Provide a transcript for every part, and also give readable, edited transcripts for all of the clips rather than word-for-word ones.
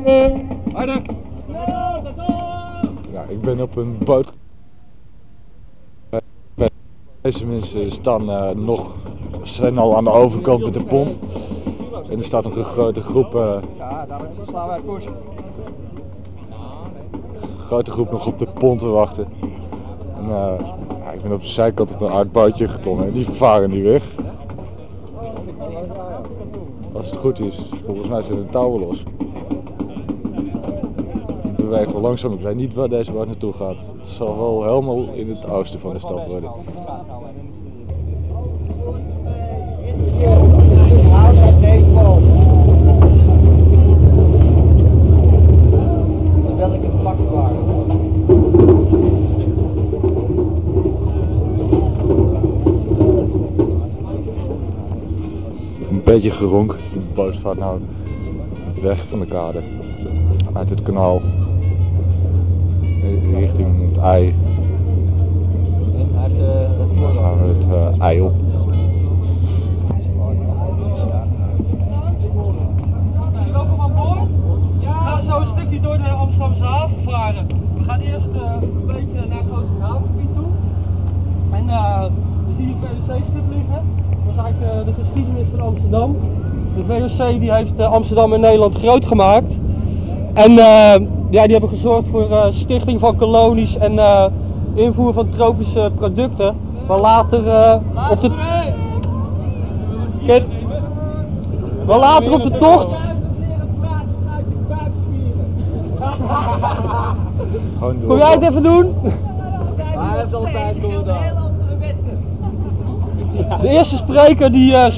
Ja, ik ben op een boot. Deze mensen zijn al aan de overkant met de pont. En er staat nog een grote groep. Ja, daar slaan wij push. Grote groep nog op de pont te wachten. En, ja, ik ben op de zijkant op een uitbootje geklommen en die varen nu weg. Als het goed is, volgens mij zijn de touwen los. We bewegen wel langzaam, ik weet niet waar deze boot naartoe gaat. Het zal wel helemaal in het oosten van de stad worden. Welke vlakken waren? Een beetje geronk, de boot vaart nou weg van de kade. Uit het kanaal. Richting het ei. Dan gaan we het ei op. Welkom aan boord. We gaan zo een stukje door de Amsterdamse haven varen. We gaan eerst een beetje naar het Oosterhavengebied toe. En we zien hier VOC-schip liggen. Dat is eigenlijk de geschiedenis van Amsterdam. De VOC die heeft Amsterdam in Nederland groot gemaakt. En ja, die hebben gezorgd voor stichting van kolonies en invoer van tropische producten. Maar later op de... Maar later op de tocht... Kom jij het even doen? Hij heeft altijd gedaan. De eerste spreker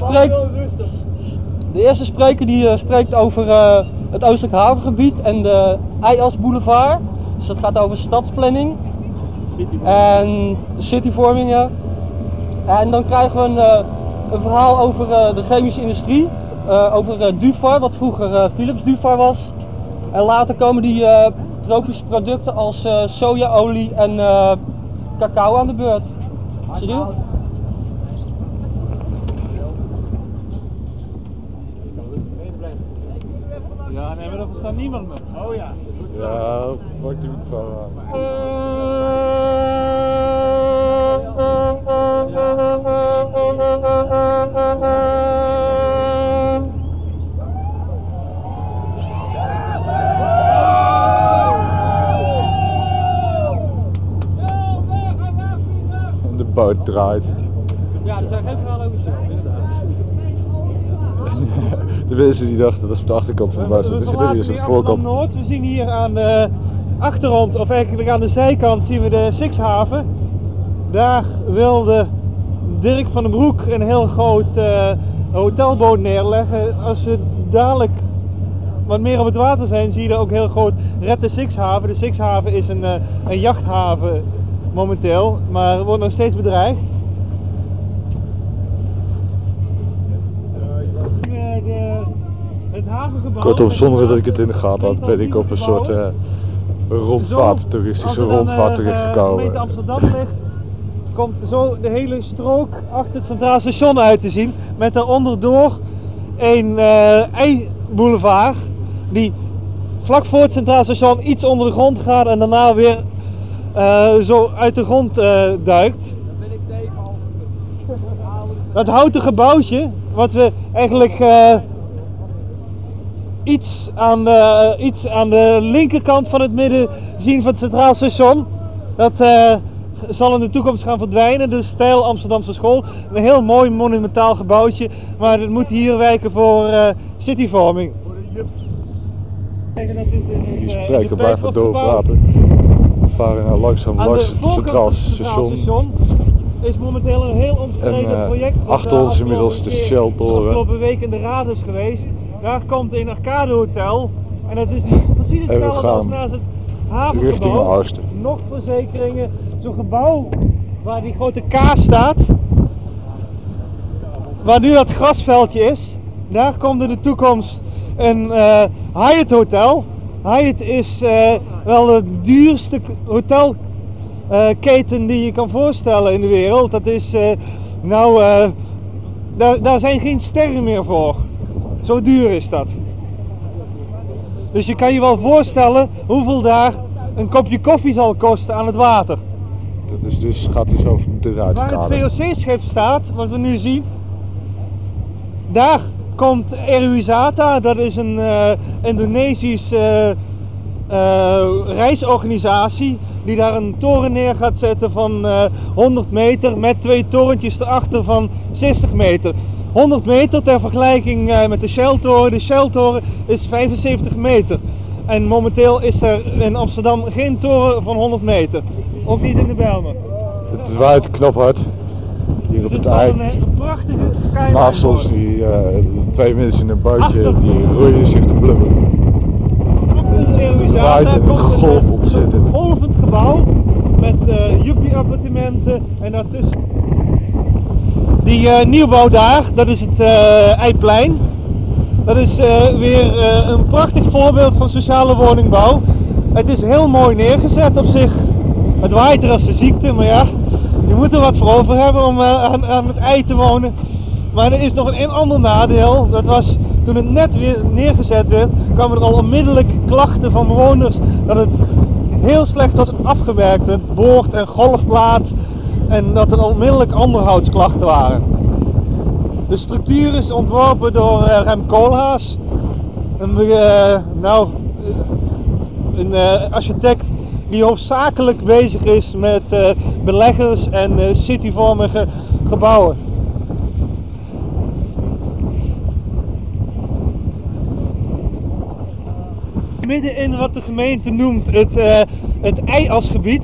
die spreekt over het Oostelijk Havengebied en de IJsboulevard. Dus dat gaat over stadsplanning en cityvorming. Ja. En dan krijgen we een verhaal over de chemische industrie, over Dufar, wat vroeger Philips Dufar was. En later komen die tropische producten als sojaolie en cacao aan de beurt. Serieus? Ja, nee, maar er staat niemand meer. Oh ja. Ja, pak die microfoon aan. En de boot draait. Ja, er zijn geen verhalen over zelf, inderdaad. De mensen die dachten dat is op de achterkant van de boot zitten, zitten hier aan de voorkant. Noord. We zien hier aan de achter ons, of eigenlijk aan de zijkant, zien we de Sixhaven. Daar wilde Dirk van den Broek een heel groot hotelboot neerleggen. Als we dadelijk wat meer op het water zijn, zie je daar ook heel groot Red de Sixhaven. De Sixhaven is een jachthaven momenteel, maar wordt nog steeds bedreigd. Het havengebouw. Kortom, zonder dat ik het in de gaten had, ben ik op een soort rondvaart, toeristische rondvaart terechtgekomen. Als gemeente Amsterdam ligt, komt zo de hele strook achter het Centraal Station uit te zien. Met daaronder door een ei-boulevard die vlak voor het Centraal Station iets onder de grond gaat en daarna weer zo uit de grond duikt. Dat houten gebouwtje, wat we eigenlijk iets aan de linkerkant van het midden zien van het Centraal Station. Dat zal in de toekomst gaan verdwijnen, de Stijl Amsterdamse School. Een heel mooi monumentaal gebouwtje, maar het moet hier wijken voor cityvorming. Die spreken blijven doorpraten. We varen nou langzaam langs het Centraal Station. Is momenteel een heel omstreden project. Achter ons inmiddels de Shell-toren. Afgelopen week in de Raad is geweest. Daar komt een Arcade Hotel. En dat is precies hetzelfde als naast het havengebouw. Richting het oosten. Nog verzekeringen. Zo'n gebouw waar die grote K staat. Waar nu dat grasveldje is. Daar komt in de toekomst een Hyatt Hotel. Hyatt is wel de duurste hotelketen die je kan voorstellen in de wereld. Dat is daar zijn geen sterren meer voor. Zo duur is dat. Dus je kan je wel voorstellen hoeveel daar een kopje koffie zal kosten aan het water. Dat is dus, gaat dus over de Waar het ruitenkader. VOC-schip staat, wat we nu zien, daar komt Eruwisata, dat is een Indonesische reisorganisatie die daar een toren neer gaat zetten van 100 meter met 2 torentjes erachter van 60 meter. 100 meter ter vergelijking met de Shell-toren. De Shell-toren is 75 meter. En momenteel is er in Amsterdam geen toren van 100 meter. Ook niet in de Bijlmer. Het waait knophard. Hier op Dus het het zal ei. een prachtige skyline Naast ons worden. die 2 mensen in een bootje, Achter. die roeien zich te blubben. Het waait en het golft ontzettend. Een golvend gebouw met juppie-appartementen en daartussen. Die nieuwbouw daar, dat is het Eiplein. Dat is weer een prachtig voorbeeld van sociale woningbouw. Het is heel mooi neergezet op zich. Het waait er als de ziekte, maar ja, je moet er wat voor over hebben om aan het ei te wonen. Maar er is nog een ander nadeel. Dat was toen het net weer neergezet werd, kwamen er al onmiddellijk klachten van bewoners dat het heel slecht was afgewerkt. Het boord- en golfplaat. En dat er onmiddellijk onderhoudsklachten waren. De structuur is ontworpen door Rem Koolhaas. Een architect die hoofdzakelijk bezig is met beleggers en cityvormige gebouwen. Midden in wat de gemeente noemt het EIAS-gebied.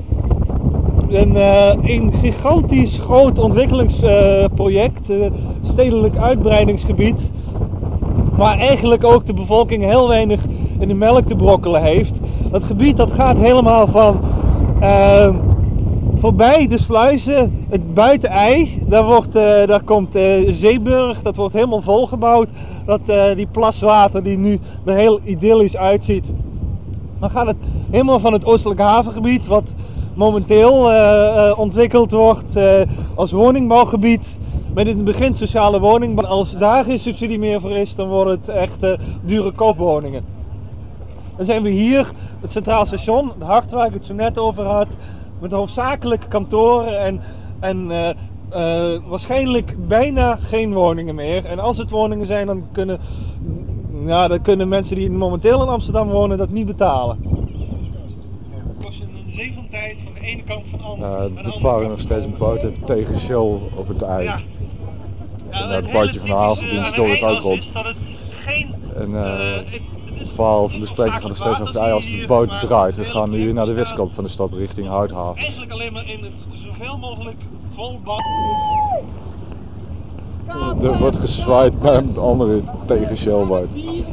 Een gigantisch groot ontwikkelingsproject, stedelijk uitbreidingsgebied, waar eigenlijk ook de bevolking heel weinig in de melk te brokkelen heeft. Dat gebied dat gaat helemaal van voorbij de sluizen, het buitenei, daar komt Zeeburg, dat wordt helemaal volgebouwd. Die plaswater die nu er heel idyllisch uitziet. Dan gaat het helemaal van het oostelijke havengebied, wat momenteel ontwikkeld wordt als woningbouwgebied. Met in het begin sociale woningbouw. Als daar geen subsidie meer voor is, dan wordt het echt dure koopwoningen. Dan zijn we hier, het Centraal Station, het hart waar ik het zo net over had. Met hoofdzakelijk kantoren en waarschijnlijk bijna geen woningen meer. En als het woningen zijn, dan kunnen mensen die momenteel in Amsterdam wonen dat niet betalen. Kost een zee van tijd van de ene kant van de andere. Er varen nog steeds een boot even tegen Shell op het ei. Ja. En het bootje van de havendienst door het ook rond. En het verhaal van de spreker gaat nog steeds over de ei als de boot draait. We gaan nu naar de westkant van de stad richting Houthaven. Eigenlijk alleen maar in het zoveel mogelijk vol bouw. Er wordt gezwaaid naar een andere tegen Shell boot.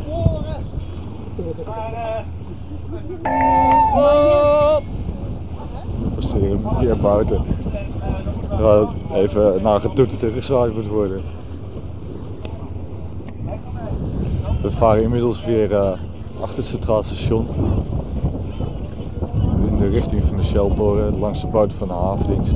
We passeren hier buiten. Waar even naar getoeterd en gezwaaid moet worden. We varen inmiddels weer achter het Centraal Station. In de richting van de Shell-toren, langs de boot van de havendienst.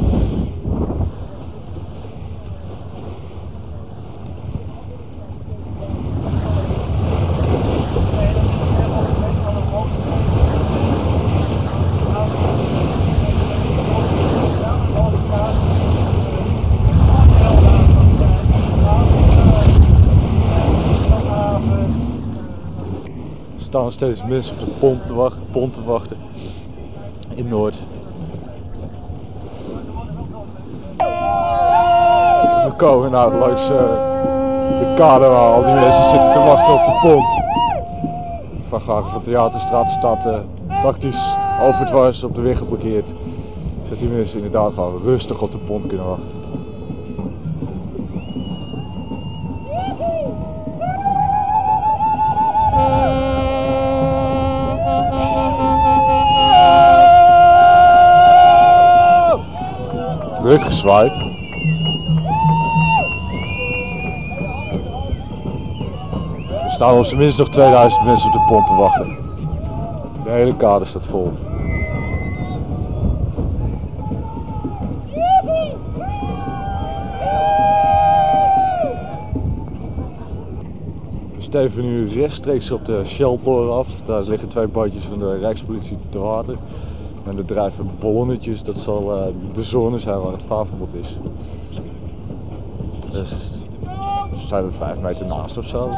Er staan nog steeds mensen op de pont te wachten in Noord. We komen nou langs de kade waar al die mensen zitten te wachten op de pont. Van Gagen van Theaterstraat staat tactisch overdwars op de weg geparkeerd. Zodat die mensen inderdaad gewoon rustig op de pont kunnen wachten. Druk gezwaaid. Er staan op zijn minst nog 2000 mensen op de pont te wachten. De hele kade staat vol. We steven nu rechtstreeks op de Shell-toren af. Daar liggen 2 bootjes van de Rijkspolitie te water. En er drijven ballonnetjes, dat zal de zone zijn waar het vaarverbod is. Dus zijn we 5 meter naast of zo.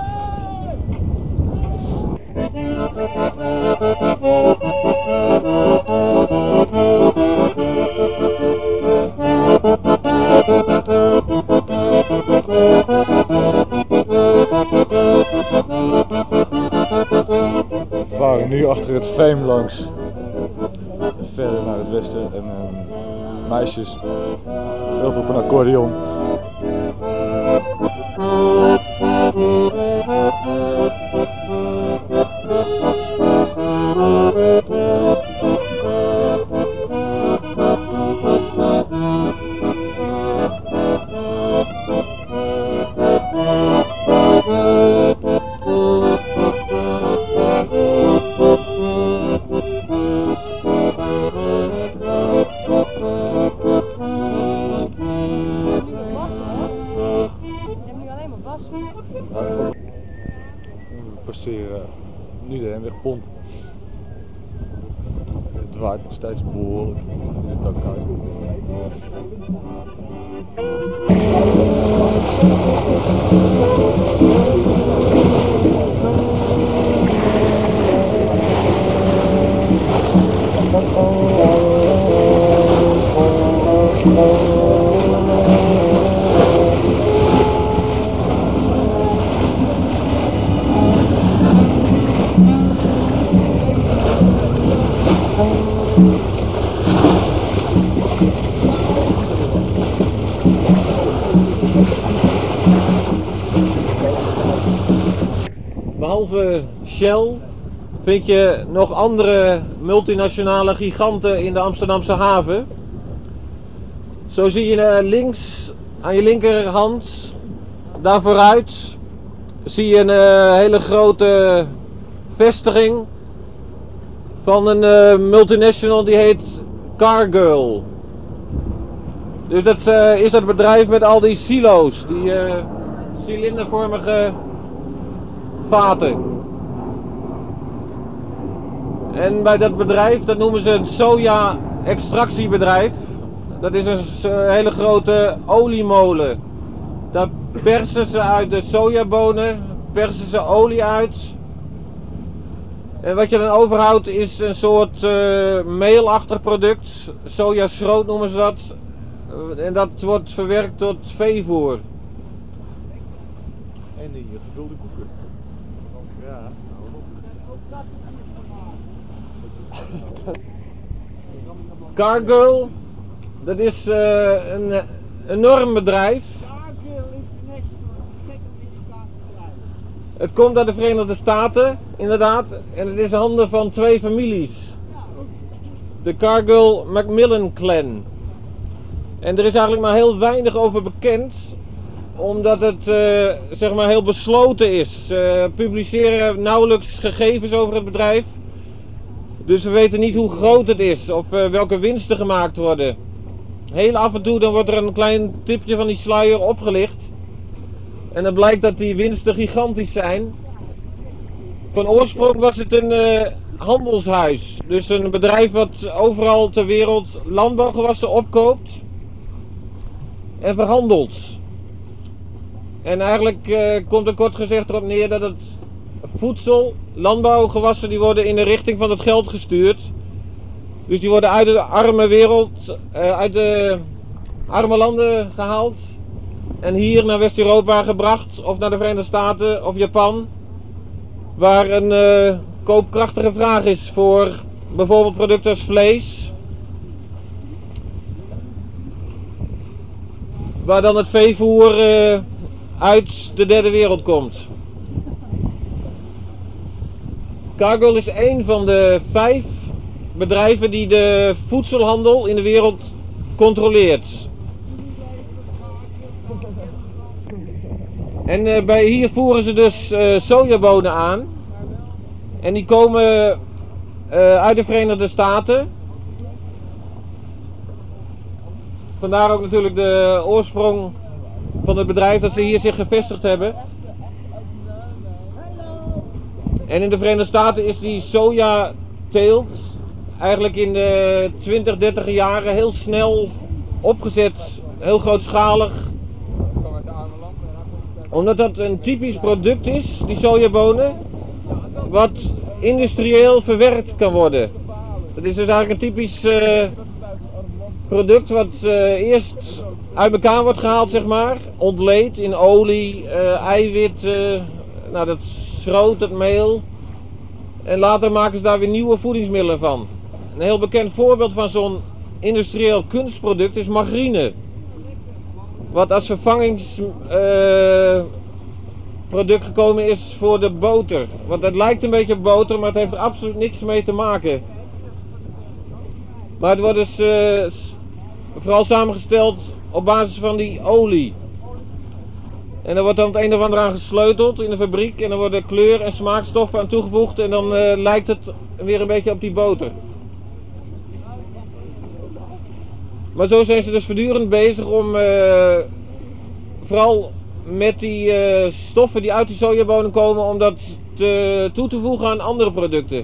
We varen nu achter het Veem langs, verder naar het westen, en meisjes speelt op een accordeon. We passeren nu de Hemwegpont. Het waait nog steeds behoorlijk. Het is ook koud. Behalve Shell vind je nog andere multinationale giganten in de Amsterdamse haven. Zo zie je links aan je linkerhand, daar vooruit, zie je een hele grote vestiging van een multinational die heet Cargill. Dus dat is dat bedrijf met al die silo's, die cilindervormige vaten. En bij dat bedrijf, dat noemen ze een soja-extractiebedrijf. Dat is een hele grote oliemolen. Daar persen ze uit de sojabonen, persen ze olie uit. En wat je dan overhoudt is een soort meelachtig product. Sojaschroot noemen ze dat. En dat wordt verwerkt tot veevoer. En die gevulde koeken. Ja. Cargill, dat is een enorm bedrijf. Het komt uit de Verenigde Staten, inderdaad, en het is in handen van 2 families. De Cargill-Macmillan clan. En er is eigenlijk maar heel weinig over bekend, omdat het zeg maar heel besloten is. Ze publiceren nauwelijks gegevens over het bedrijf. Dus we weten niet hoe groot het is of welke winsten gemaakt worden. Heel af en toe dan wordt er een klein tipje van die sluier opgelicht. En dan blijkt dat die winsten gigantisch zijn. Van oorsprong was het een handelshuis. Dus een bedrijf wat overal ter wereld landbouwgewassen opkoopt en verhandelt. En eigenlijk komt er kort gezegd erop neer dat het voedsel, landbouwgewassen, die worden in de richting van het geld gestuurd. Dus die worden uit de arme wereld, uit de arme landen gehaald. En hier naar West-Europa gebracht, of naar de Verenigde Staten of Japan. Waar een koopkrachtige vraag is voor bijvoorbeeld producten als vlees. Waar dan het veevoer uit de derde wereld komt. Cargill is een van de 5 bedrijven die de voedselhandel in de wereld controleert. En hier voeren ze dus sojabonen aan. En die komen uit de Verenigde Staten. Vandaar ook natuurlijk de oorsprong van het bedrijf dat ze hier zich gevestigd hebben. En in de Verenigde Staten is die sojateelt eigenlijk in de 20, 30 jaren heel snel opgezet, heel grootschalig. Omdat dat een typisch product is, die sojabonen, wat industrieel verwerkt kan worden. Het is dus eigenlijk een typisch product wat eerst uit elkaar wordt gehaald, zeg maar, ontleed in olie, eiwit, nou dat schroot, dat meel. En later maken ze daar weer nieuwe voedingsmiddelen van. Een heel bekend voorbeeld van zo'n industrieel kunstproduct is margarine. Wat als vervangingsproduct gekomen is voor de boter. Want het lijkt een beetje op boter, maar het heeft er absoluut niks mee te maken. Maar het wordt dus vooral samengesteld op basis van die olie. En er wordt dan het een of ander aan gesleuteld in de fabriek. En er worden kleur- en smaakstoffen aan toegevoegd. En dan lijkt het weer een beetje op die boter. Maar zo zijn ze dus voortdurend bezig om vooral met die stoffen die uit die sojabonen komen, om dat toe te voegen aan andere producten.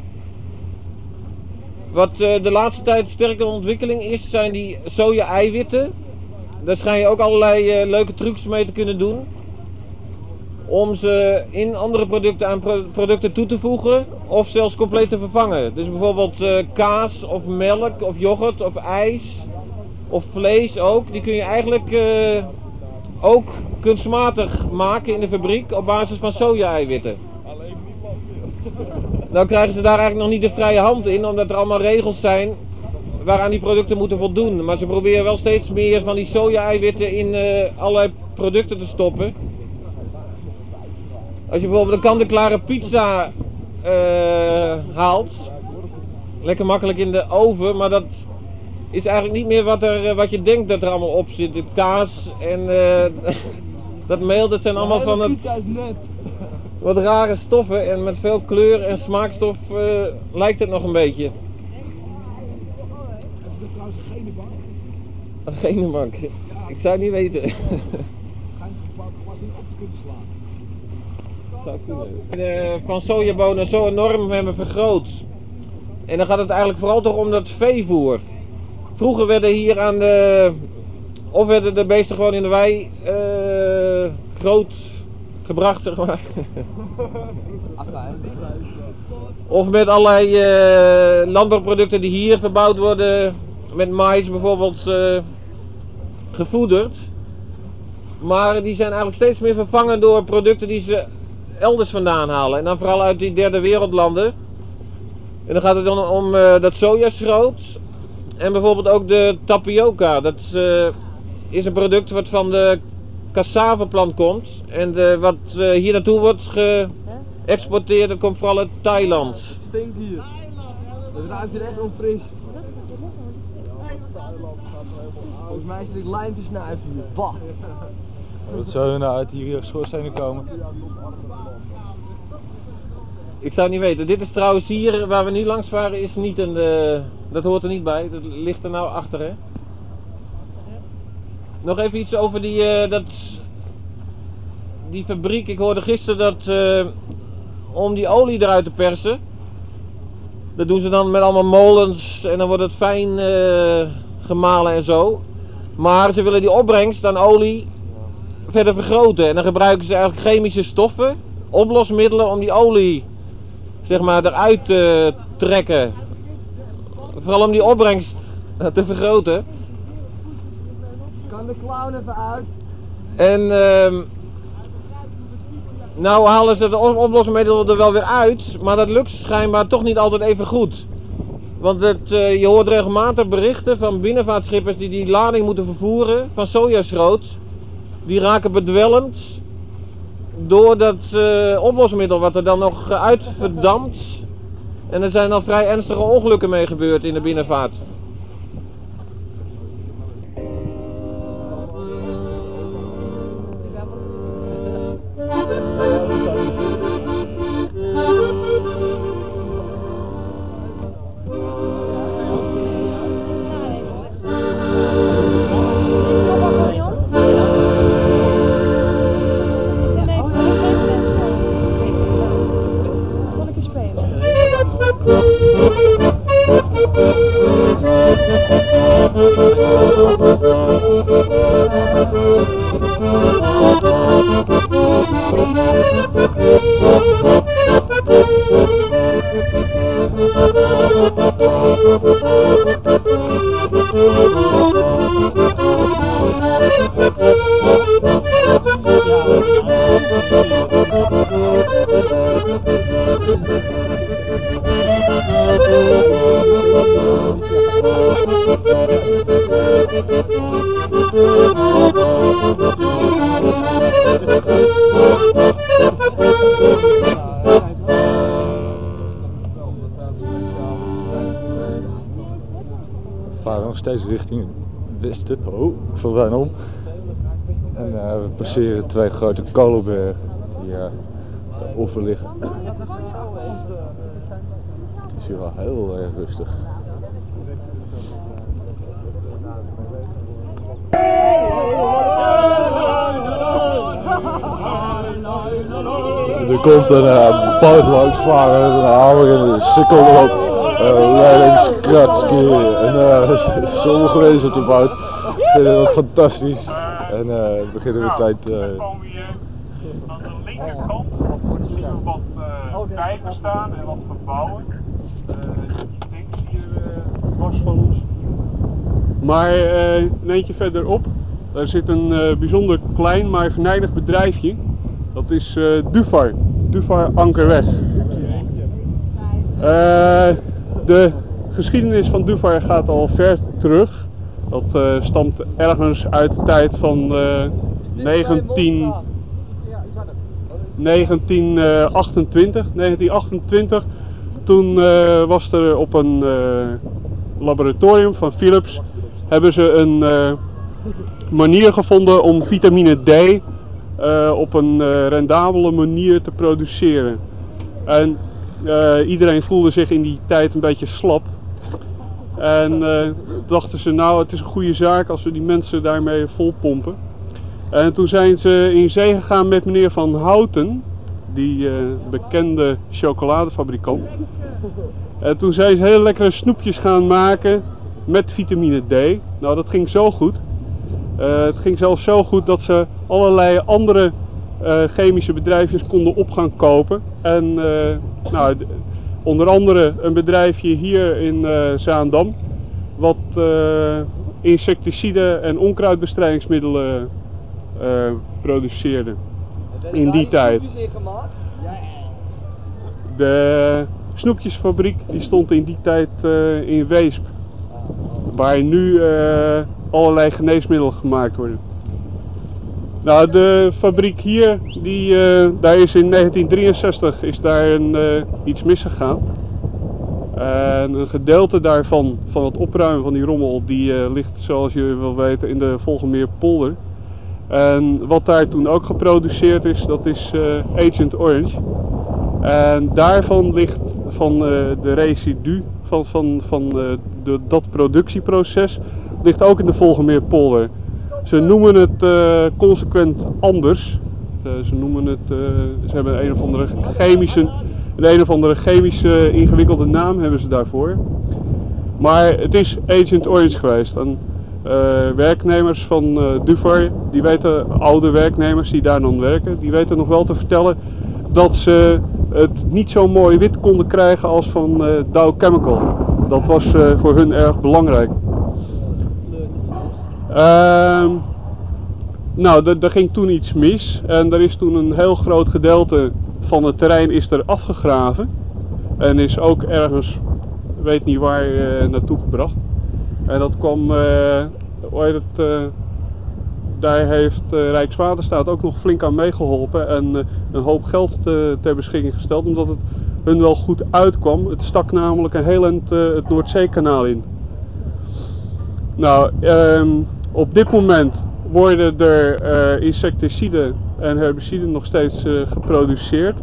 Wat de laatste tijd sterke ontwikkeling is, zijn die soja-eiwitten. Daar schijn je ook allerlei leuke trucs mee te kunnen doen. Om ze in andere producten aan producten toe te voegen of zelfs compleet te vervangen. Dus bijvoorbeeld kaas of melk of yoghurt of ijs of vlees ook. Die kun je eigenlijk ook kunstmatig maken in de fabriek op basis van soja-eiwitten. Nou krijgen ze daar eigenlijk nog niet de vrije hand in, omdat er allemaal regels zijn waaraan die producten moeten voldoen. Maar ze proberen wel steeds meer van die soja-eiwitten in allerlei producten te stoppen. Als je bijvoorbeeld een kant-en-klare pizza haalt, lekker makkelijk in de oven, maar dat is eigenlijk niet meer wat je denkt dat er allemaal op zit. De kaas en dat meel, dat zijn allemaal van het wat rare stoffen en met veel kleur en smaakstof lijkt het nog een beetje. Is dat trouwens een gene bank? Een gene bank? Ik zou het niet weten. Schijnt ze pas niet op te kunnen slaan. Van sojabonen zo enorm hebben vergroot. En dan gaat het eigenlijk vooral toch om dat veevoer. Vroeger werden hier aan de, of werden de beesten gewoon in de wei groot gebracht, zeg maar. Of met allerlei landbouwproducten die hier verbouwd worden, met maïs bijvoorbeeld, gevoederd. Maar die zijn eigenlijk steeds meer vervangen door producten die ze elders vandaan halen. En dan vooral uit die derde wereldlanden. En dan gaat het dan om dat sojaschroot. En bijvoorbeeld ook de tapioca. Dat is een product wat van de cassaveplant komt. En wat hier naartoe wordt geëxporteerd, dat komt vooral uit Thailand. Het stinkt hier. Het ruikt hier echt onfris. Volgens mij zit ik lijm te snuiven hier. Bah. Wat zou er nou uit die schoorstenen komen? Ik zou het niet weten. Dit is trouwens hier waar we nu langs varen, is niet een. Dat hoort er niet bij. Dat ligt er nou achter, hè. Nog even iets over die fabriek. Ik hoorde gisteren dat om die olie eruit te persen, dat doen ze dan met allemaal molens en dan wordt het fijn gemalen en zo. Maar ze willen die opbrengst aan olie verder vergroten. En dan gebruiken ze eigenlijk chemische stoffen, oplosmiddelen om die olie, zeg maar, eruit te trekken. Vooral om die opbrengst te vergroten. Kan de clown even uit? En nou halen ze de oplosmiddelen er wel weer uit, maar dat lukt schijnbaar toch niet altijd even goed. Want je hoort regelmatig berichten van binnenvaartschippers die lading moeten vervoeren van sojaschroot. Die raken bedwelmd door dat oplosmiddel wat er dan nog uitverdampt. En er zijn al vrij ernstige ongelukken mee gebeurd in de binnenvaart. Zal ik eens We varen nog steeds richting westen, van Wijnholm. En we passeren twee grote kolenbergen die op de oever liggen. Het is hier wel heel erg rustig. Er komt een boot langs varen met een hamer en een sikkel erop. Leiding Skratski en sommige mensen op de boot vinden dat fantastisch. En beginnen we tijd. Dan komen we hier aan de linkerkant. Zien we wat dijken staan en wat gebouwen. Ik denk hier dwars van ons. Maar een eentje verderop, daar zit een bijzonder klein maar venijnig bedrijfje. Dat is Dufar Ankerweg. De geschiedenis van Dufar gaat al ver terug. Dat stamt ergens uit de tijd van 1928. Toen was er op een laboratorium van Philips hebben ze een manier gevonden om vitamine D op een rendabele manier te produceren. En iedereen voelde zich in die tijd een beetje slap. En dachten ze, nou, het is een goede zaak als we die mensen daarmee volpompen. En toen zijn ze in zee gegaan met meneer Van Houten, die bekende chocoladefabrikant. En toen zijn ze hele lekkere snoepjes gaan maken met vitamine D. Nou, dat ging zo goed. Het ging zelfs zo goed dat ze allerlei andere chemische bedrijfjes konden op gaan kopen. En nou, onder andere een bedrijfje hier in Zaandam, wat insecticiden en onkruidbestrijdingsmiddelen produceerde in die tijd. De snoepjesfabriek die stond in die tijd in Weesp, waar nu allerlei geneesmiddelen gemaakt worden. Nou, de fabriek hier, daar is in 1963 is daar iets misgegaan. En een gedeelte daarvan, van het opruimen van die rommel, die ligt zoals je wel weten in de Volgemeerpolder. En wat daar toen ook geproduceerd is, dat is Agent Orange. En daarvan ligt van de residu van dat productieproces, ligt ook in de Volgemeerpolder. Ze noemen het consequent anders. Ze hebben een of andere chemische ingewikkelde naam hebben ze daarvoor. Maar het is Agent Orange geweest. En, werknemers van Dufar, die weten, oude werknemers die daar dan werken, die weten nog wel te vertellen dat ze het niet zo mooi wit konden krijgen als van Dow Chemical. Dat was voor hun erg belangrijk. Nou, er ging toen iets mis en er is toen een heel groot gedeelte van het terrein is er afgegraven en is ook ergens, weet niet waar, naartoe gebracht. En dat kwam, daar heeft Rijkswaterstaat ook nog flink aan meegeholpen en een hoop geld ter beschikking gesteld, omdat het hun wel goed uitkwam. Het stak namelijk een heel eind het Noordzeekanaal in. Nou, op dit moment worden er insecticiden en herbiciden nog steeds geproduceerd.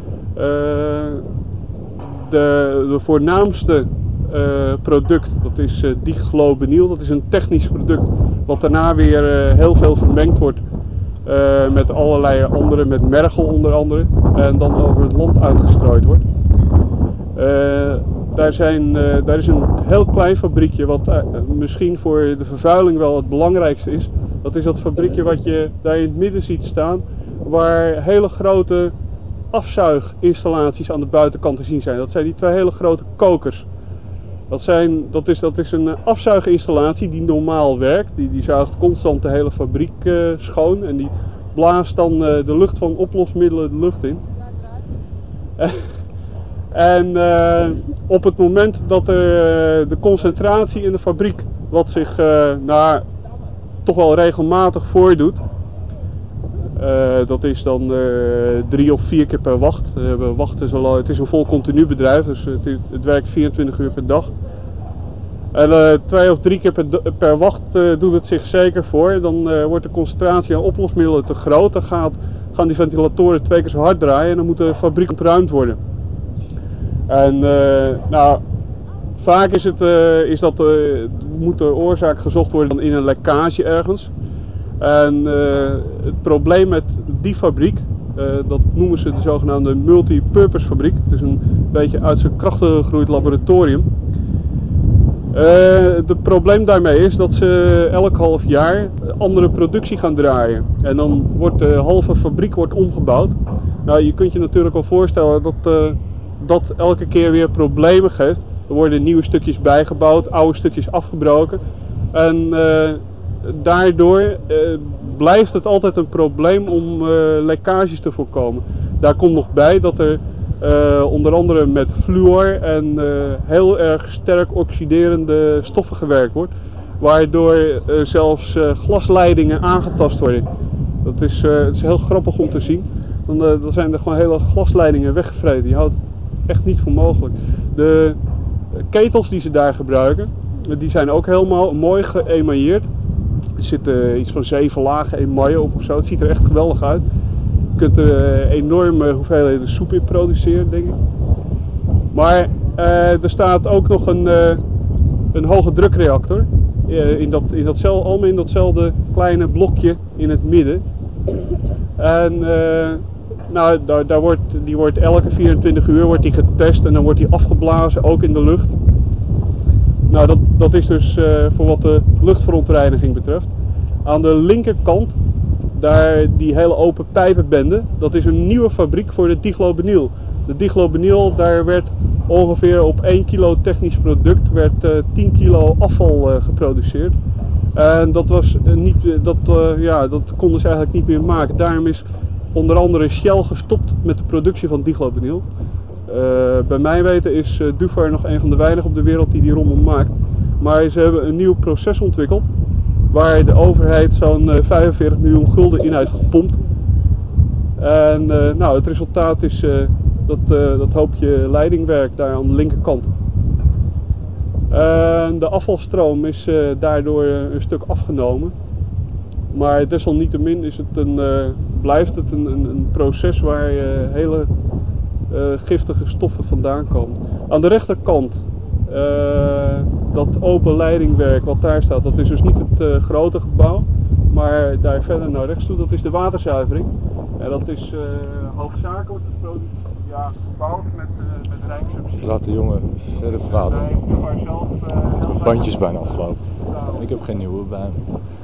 De voornaamste product, dat is diglobeniel. Dat is een technisch product wat daarna weer heel veel vermengd wordt met allerlei andere, met mergel onder andere, en dan over het land uitgestrooid wordt. daar is een heel klein fabriekje wat misschien voor de vervuiling wel het belangrijkste is. Dat is dat fabriekje wat je daar in het midden ziet staan, waar hele grote afzuiginstallaties aan de buitenkant te zien zijn. Dat zijn die twee hele grote kokers. Dat is een afzuiginstallatie die normaal werkt. Die zuigt constant de hele fabriek schoon en die blaast dan de lucht van oplosmiddelen de lucht in. En op het moment dat de concentratie in de fabriek, wat zich toch wel regelmatig voordoet, dat is dan 3 of 4 keer per wacht. We wachten zo lang. Het is een vol continu bedrijf, dus het werkt 24 uur per dag. En 2 of 3 keer per wacht doet het zich zeker voor. Dan wordt de concentratie aan oplosmiddelen te groot. Dan gaan die ventilatoren 2 keer zo hard draaien en dan moet de fabriek ontruimd worden. En vaak moet de oorzaak gezocht worden in een lekkage ergens. En het probleem met die fabriek, dat noemen ze de zogenaamde multipurpose fabriek. Het is een beetje uit zijn krachten gegroeid laboratorium. Het probleem daarmee is dat ze elk half jaar andere productie gaan draaien. En dan wordt de halve fabriek omgebouwd. Nou, je kunt je natuurlijk wel voorstellen dat elke keer weer problemen geeft. Er worden nieuwe stukjes bijgebouwd, oude stukjes afgebroken. En daardoor blijft het altijd een probleem om lekkages te voorkomen. Daar komt nog bij dat er onder andere met fluor en heel erg sterk oxiderende stoffen gewerkt wordt. Waardoor zelfs glasleidingen aangetast worden. Het is heel grappig om te zien. Dan zijn er gewoon hele glasleidingen weggevreten. Je houdt het echt niet voor mogelijk. De ketels die ze daar gebruiken, die zijn ook helemaal mooi geëmailleerd. Er zitten iets van 7 lagen emaille op of zo. Het ziet er echt geweldig uit. Je kunt er enorme hoeveelheden soep in produceren, denk ik. Maar er staat ook nog een hoge drukreactor. Allemaal in datzelfde kleine blokje in het midden. En die wordt elke 24 uur getest en dan wordt die afgeblazen, ook in de lucht. Nou, dat is dus voor wat de luchtverontreiniging betreft. Aan de linkerkant, daar die hele open pijpenbende, dat is een nieuwe fabriek voor de dichlobenyl. De dichlobenyl, daar werd ongeveer op 1 kilo technisch product 10 kilo afval geproduceerd. En dat konden ze eigenlijk niet meer maken. Daarom is onder andere Shell gestopt met de productie van dichlobenyl. Bij mijn weten is Dufar nog een van de weinigen op de wereld die rommel maakt. Maar ze hebben een nieuw proces ontwikkeld waar de overheid zo'n 45 miljoen gulden in heeft gepompt. En het resultaat is dat hoopje leidingwerk daar aan de linkerkant. De afvalstroom is daardoor een stuk afgenomen. Maar desalniettemin blijft het een proces waar hele giftige stoffen vandaan komen. Aan de rechterkant, dat open leidingwerk wat daar staat, dat is dus niet het grote gebouw. Maar daar verder naar rechts toe, dat is de waterzuivering. En dat is hoofdzakelijk gebouwd met rijkssubsidie. Laat de jongen verder praten. Ik heb mijn bandjes bijna afgelopen. Ik heb geen nieuwe bij me.